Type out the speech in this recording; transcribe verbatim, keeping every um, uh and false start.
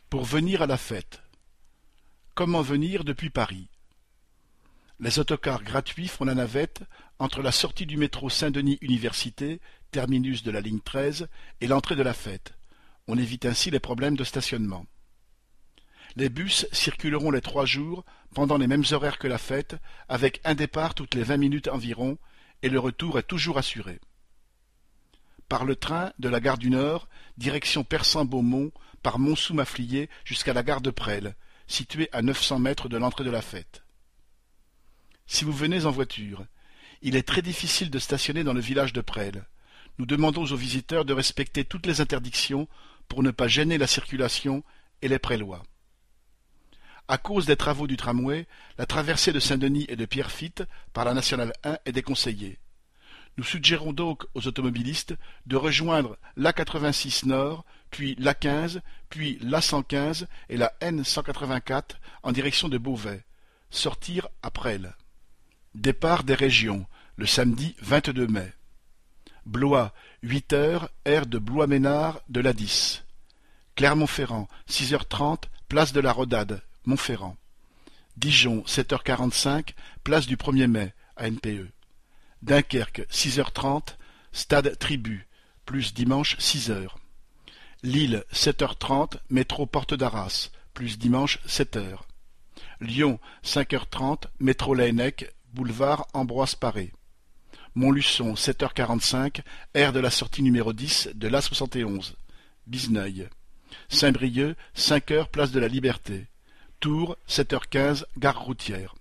Pour venir à la fête. Comment venir depuis Paris? Les autocars gratuits font la navette entre la sortie du métro Saint-Denis Université, terminus de la ligne treize, et l'entrée de la fête. On évite ainsi les problèmes de stationnement. Les bus circuleront les trois jours, pendant les mêmes horaires que la fête, avec un départ toutes les vingt minutes environ, et le retour est toujours assuré. Par le train, de la gare du Nord, direction Persan-Beaumont, par Montsou-Maffliers jusqu'à la gare de Presles, située à neuf cents mètres de l'entrée de la fête. Si vous venez en voiture, il est très difficile de stationner dans le village de Presles. Nous demandons aux visiteurs de respecter toutes les interdictions pour ne pas gêner la circulation et les Prélois. À cause des travaux du tramway, la traversée de Saint-Denis et de Pierrefitte par la nationale un est déconseillée. Nous suggérons donc aux automobilistes de rejoindre l'A quatre-vingt-six Nord, puis l'A quinze, puis l'A cent quinze et la N cent quatre-vingt-quatre en direction de Beauvais. Sortir à Presles. Départ des régions, le samedi vingt-deux mai. Blois, huit heures, aire de Blois-Ménard de l'A dix. Clermont-Ferrand, six heures trente, place de la Rodade, Montferrand. Dijon, sept heures quarante-cinq, place du premier mai, A N P E. Dunkerque, six heures trente, stade Tribu, plus dimanche six heures. Lille, sept heures trente, métro Porte d'Arras, plus dimanche sept heures. Lyon, cinq heures trente, métro Laennec, boulevard Ambroise Paré. Montluçon, sept heures quarante-cinq, aire de la sortie numéro dix de l'A soixante et onze. Bizneuil. Saint-Brieuc, cinq heures, place de la Liberté. Tours, sept heures quinze, gare routière.